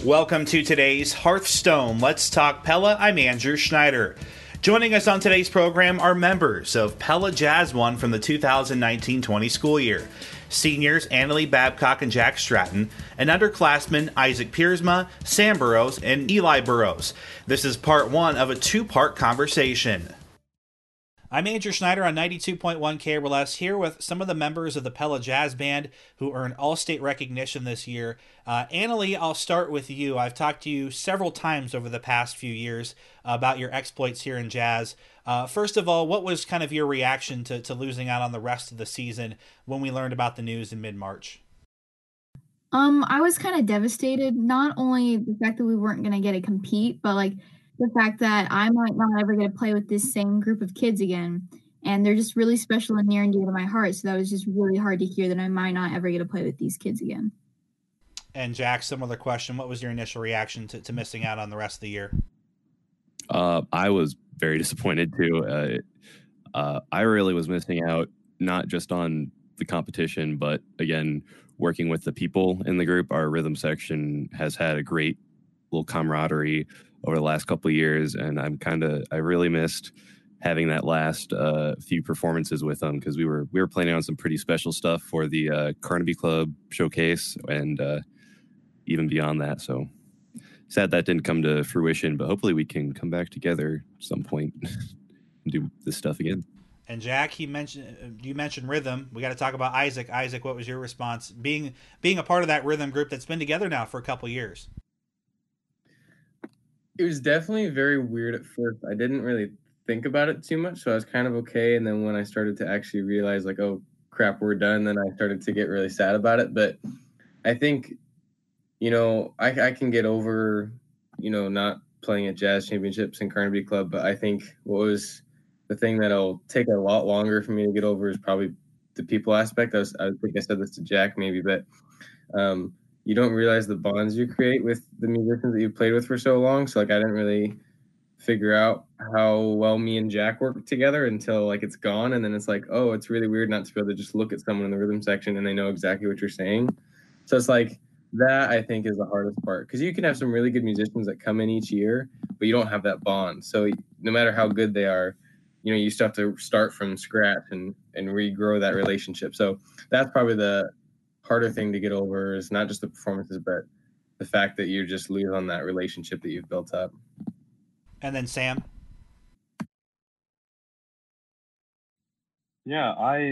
Welcome to today's Hearthstone Let's Talk Pella. I'm Andrew Schneider. Joining us on today's program are members of Pella Jazz One from the 2019-20 school year, seniors Annalie Babcock and Jack Stratton, and underclassmen Isaac Piersma, Sam Burrows, and Eli Burrows. This is part one of a two-part conversation. I'm Andrew Schneider on 92.1 KRLS here with some of the members of the Pella Jazz Band who earned All-State recognition this year. Annalie, I'll start with you. I've talked to you several times over the past few years about your exploits here in jazz. First of all, what was kind of your reaction to losing out on the rest of the season when we learned about the news in mid-March? I was kind of devastated, not only the fact that we weren't going to get to compete, but like the fact that I might not ever get to play with this same group of kids again. And they're just really special and near and dear to my heart. So that was just really hard to hear that I might not ever get to play with these kids again. And Jack, similar question. What was your initial reaction to missing out on the rest of the year? I was very disappointed too. I really was missing out, not just on the competition, but again, working with the people in the group. Our rhythm section has had a great little camaraderie over the last couple of years, and I really missed having that last few performances with them, because we were planning on some pretty special stuff for the Carnaby Club showcase and even beyond that. So sad that didn't come to fruition, but hopefully we can come back together at some point and do this stuff again. And Jack, you mentioned rhythm. We got to talk about Isaac. Isaac, what was your response being a part of that rhythm group that's been together now for a couple years? It was definitely very weird at first. I didn't really think about it too much, so I was kind of okay. And then when I started to actually realize, like, oh crap, we're done, then I started to get really sad about it. But I think, I can get over, not playing at Jazz Championships and Carnaby Club. But I think what was the thing that'll take a lot longer for me to get over is probably the people aspect. I think I said this to Jack maybe, but you don't realize the bonds you create with the musicians that you've played with for so long. So, like, I didn't really figure out how well me and Jack work together until, like, it's gone. And then it's like, oh, it's really weird not to be able to just look at someone in the rhythm section and they know exactly what you're saying. So it's like that, I think, is the hardest part, because you can have some really good musicians that come in each year, but you don't have that bond. So no matter how good they are, you still have to start from scratch and regrow that relationship. So that's probably the harder thing to get over, is not just the performances, but the fact that you just lose on that relationship that you've built up. And then Sam? Yeah,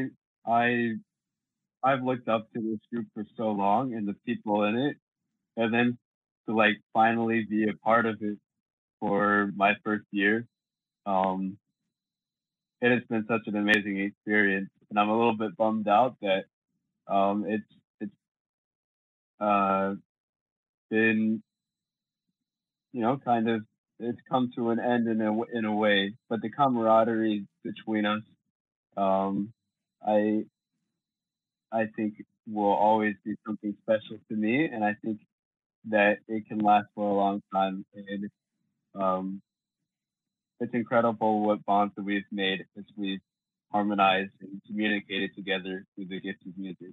I've looked up to this group for so long and the people in it, and then to, like, finally be a part of it for my first year. It has been such an amazing experience, and I'm a little bit bummed out that it's been, kind of, it's come to an end in a way. But the camaraderie between us, I think will always be something special to me, and I think that it can last for a long time. And it's incredible what bonds that we've made as we've harmonized and communicated together through the gift of music.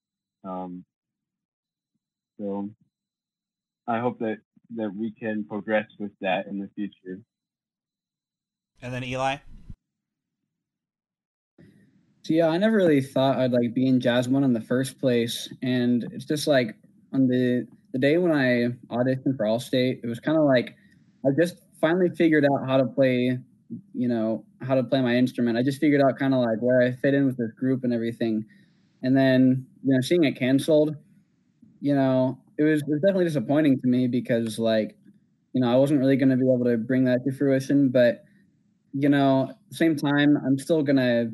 So I hope that we can progress with that in the future. And then Eli? So yeah, I never really thought I'd like be in Jazz One in the first place. And it's just like on the day when I auditioned for All-State, it was kind of like I just finally figured out how to play my instrument. I just figured out kind of like where I fit in with this group and everything. And then, seeing it canceled, it was definitely disappointing to me, because I wasn't really going to be able to bring that to fruition. But, at the same time, I'm still going to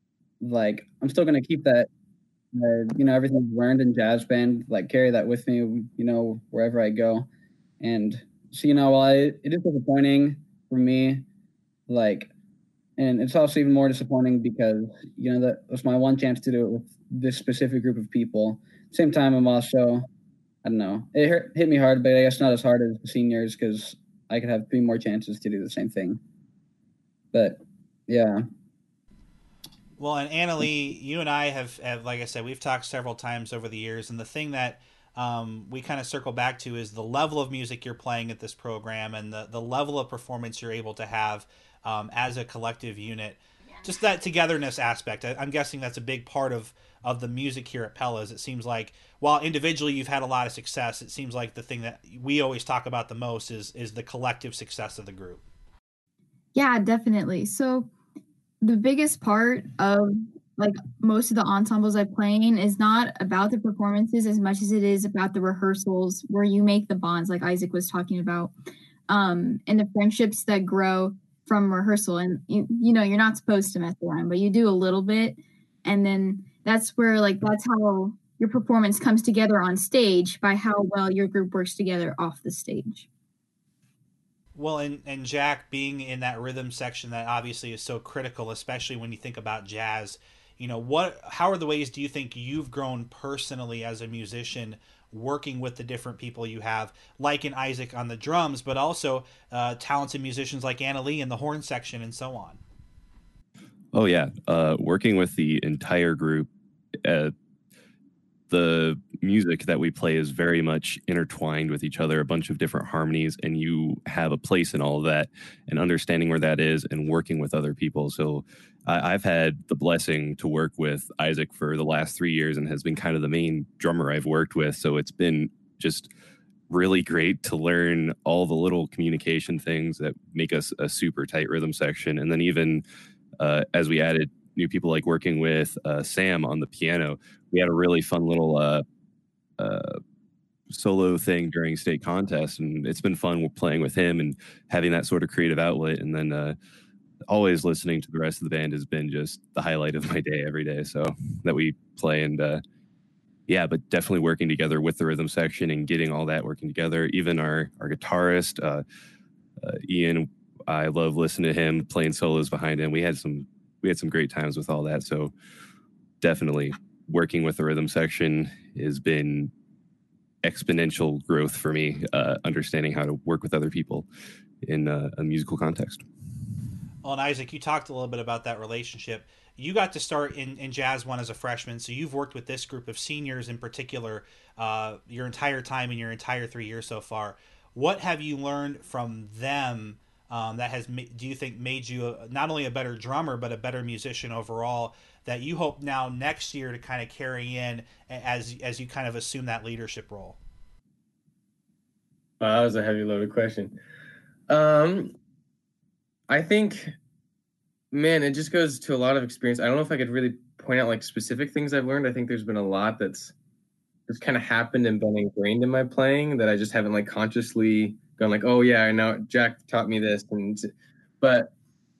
keep that, everything I've learned in jazz band, carry that with me, wherever I go. And so, while it is disappointing for me, and it's also even more disappointing because, that was my one chance to do it with this specific group of people. Same time, I'm also, I don't know, it hit me hard, but I guess not as hard as the seniors, because I could have 3 more chances to do the same thing. But, yeah. Well, and Annalie, you and I have, like I said, we've talked several times over the years, and the thing that we kind of circle back to is the level of music you're playing at this program and the level of performance you're able to have as a collective unit. Just that togetherness aspect. I'm guessing that's a big part of the music here at Pella's. It seems like while individually you've had a lot of success, it seems like the thing that we always talk about the most is the collective success of the group. Yeah, definitely. So the biggest part of like most of the ensembles I play in is not about the performances as much as it is about the rehearsals where you make the bonds like Isaac was talking about, and the friendships that grow from rehearsal. And you know, you're not supposed to mess around, but you do a little bit. And then that's where that's how your performance comes together on stage by how well your group works together off the stage. Well, and Jack being in that rhythm section that obviously is so critical, especially when you think about jazz, how are the ways do you think you've grown personally as a musician working with the different people you have, like in Isaac on the drums, but also talented musicians like Anna Lee in the horn section and so on? Oh, yeah. Working with the entire group, the music that we play is very much intertwined with each other, a bunch of different harmonies, and you have a place in all of that and understanding where that is and working with other people. So I've had the blessing to work with Isaac for the last 3 years and has been kind of the main drummer I've worked with. So it's been just really great to learn all the little communication things that make us a super tight rhythm section. And then even as we added new people, like working with Sam on the piano, we had a really fun little solo thing during state contest, and it's been fun playing with him and having that sort of creative outlet. And then always listening to the rest of the band has been just the highlight of my day every day. So that we play and but definitely working together with the rhythm section and getting all that working together. Even our guitarist, Ian, I love listening to him playing solos behind him. We had some great times with all that. So definitely working with the rhythm section has been exponential growth for me, understanding how to work with other people in a musical context. Well, and Isaac, you talked a little bit about that relationship. You got to start in Jazz One as a freshman, so you've worked with this group of seniors in particular your entire time in your entire 3 years so far. What have you learned from them that has, do you think, made you not only a better drummer but a better musician overall, that you hope now next year to kind of carry in as you kind of assume that leadership role? Wow, that was a heavy loaded question. I think, man, it just goes to a lot of experience. I don't know if I could really point out like specific things I've learned. I think there's been a lot that's just kind of happened and been ingrained in my playing that I just haven't like consciously gone like, oh yeah, I know Jack taught me this. But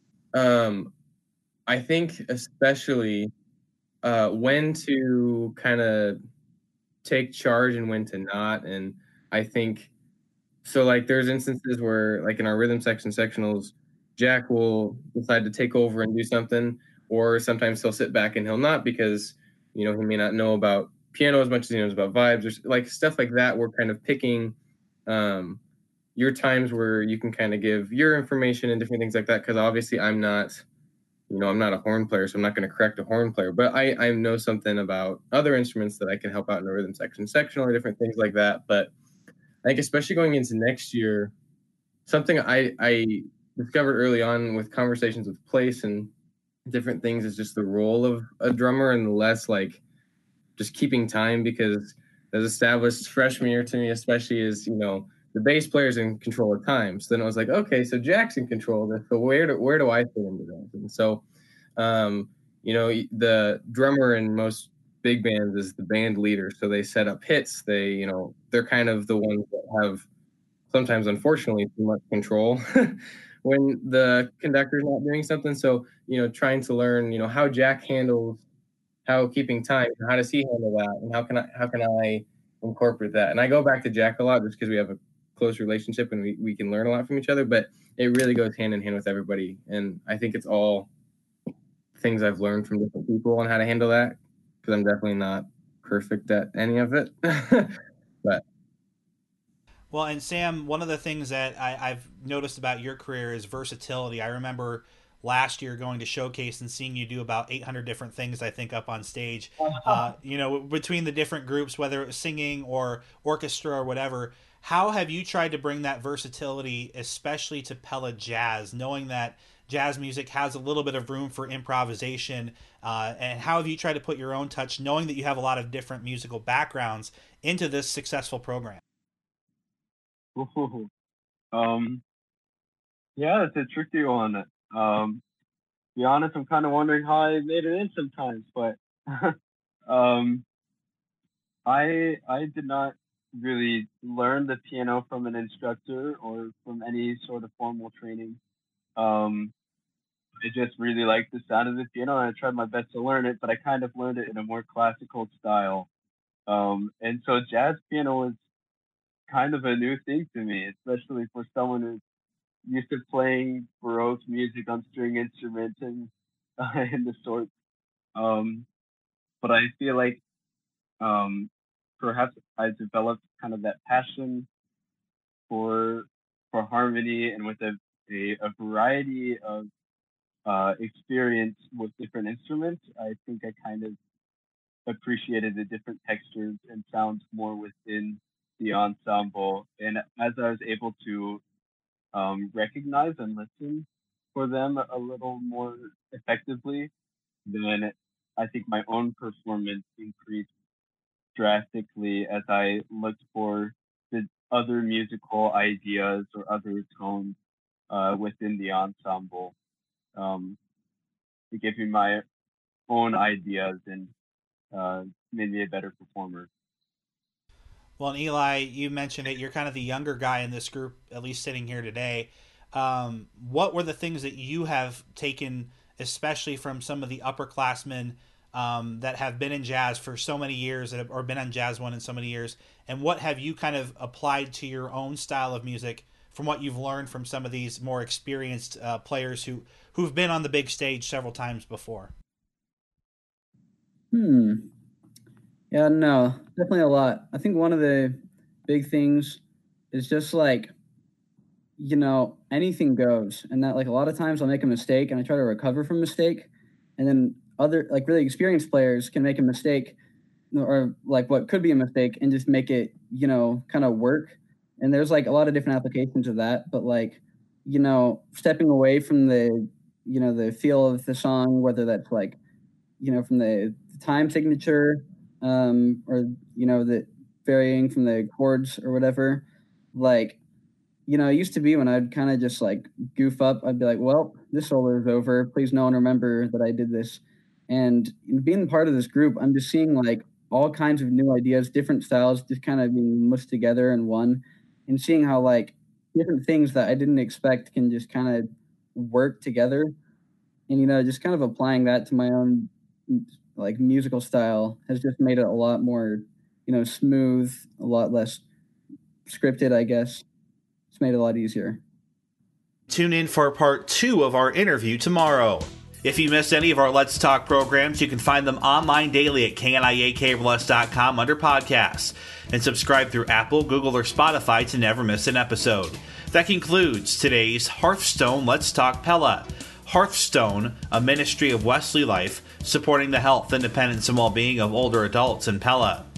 I think especially when to kind of take charge and when to not. And I think, so like there's instances where like in our rhythm section sectionals, Jack will decide to take over and do something, or sometimes he'll sit back and he'll not, because, he may not know about piano as much as he knows about vibes or like stuff like that. We're kind of picking your times where you can kind of give your information and different things like that. Cause obviously I'm not a horn player, so I'm not going to correct a horn player, but I know something about other instruments that I can help out in a rhythm section, sectional, or different things like that. But I think especially going into next year, something I discovered early on with conversations with Place and different things is just the role of a drummer, and less like just keeping time, because as established freshman year to me, especially, is, the bass player's in control of time. So then I was like, okay, so Jack's in control of this, but where do I fit into that? And so, the drummer in most big bands is the band leader. So they set up hits. They're kind of the ones that have sometimes, unfortunately, too much control when the conductor's not doing something. So, trying to learn, how Jack handles how keeping time, how does he handle that, and how can I incorporate that? And I go back to Jack a lot just because we have a close relationship and we can learn a lot from each other, but it really goes hand in hand with everybody. And I think it's all things I've learned from different people on how to handle that, because I'm definitely not perfect at any of it. But well, and Sam, one of the things that I've noticed about your career is versatility. I remember last year going to Showcase and seeing you do about 800 different things, I think, up on stage, between the different groups, whether it was singing or orchestra or whatever. How have you tried to bring that versatility, especially to Pella Jazz, knowing that jazz music has a little bit of room for improvisation, and how have you tried to put your own touch, knowing that you have a lot of different musical backgrounds, into this successful program? Yeah, it's a tricky one. To be honest, I'm kind of wondering how I made it in sometimes, but I did not really learn the piano from an instructor or from any sort of formal training. I just really liked the sound of the piano, and I tried my best to learn it, but I kind of learned it in a more classical style. And so jazz piano was kind of a new thing to me, especially for someone who's used to playing Baroque music on string instruments and the sort. But I feel like perhaps I developed kind of that passion for harmony, and with a variety of experience with different instruments. I think I kind of appreciated the different textures and sounds more within the ensemble. And as I was able to recognize and listen for them a little more effectively, then I think my own performance increased drastically as I looked for the other musical ideas or other tones within the ensemble. It gave me my own ideas and made me a better performer. Well, and Eli, you mentioned it. You're kind of the younger guy in this group, at least sitting here today. What were the things that you have taken, especially from some of the upperclassmen that have been in jazz for so many years, or been on Jazz One in so many years, and what have you kind of applied to your own style of music from what you've learned from some of these more experienced players who've been on the big stage several times before? Yeah, no, definitely a lot. I think one of the big things is just like, anything goes. And that, like, a lot of times I'll make a mistake and I try to recover from mistake. And then other, like, really experienced players can make a mistake, or like what could be a mistake, and just make it, kind of work. And there's like a lot of different applications of that. But like, stepping away from the, the feel of the song, whether that's like, from the time signature, or the varying from the chords or whatever. Like, it used to be when I'd kind of just like goof up, I'd be like, well, this solo is over, please no one remember that I did this. And being part of this group, I'm just seeing like all kinds of new ideas, different styles just kind of being mushed together in one, and seeing how like different things that I didn't expect can just kind of work together. And just kind of applying that to my own like musical style has just made it a lot more, smooth, a lot less scripted, I guess. It's made it a lot easier. Tune in for part 2 of our interview tomorrow. If you missed any of our Let's Talk programs, you can find them online daily at kniaKRLS.com under podcasts, and subscribe through Apple, Google, or Spotify to never miss an episode. That concludes today's Hearthstone Let's Talk Pella. Hearthstone, a ministry of Wesley Life, supporting the health, independence, and well-being of older adults in Pella.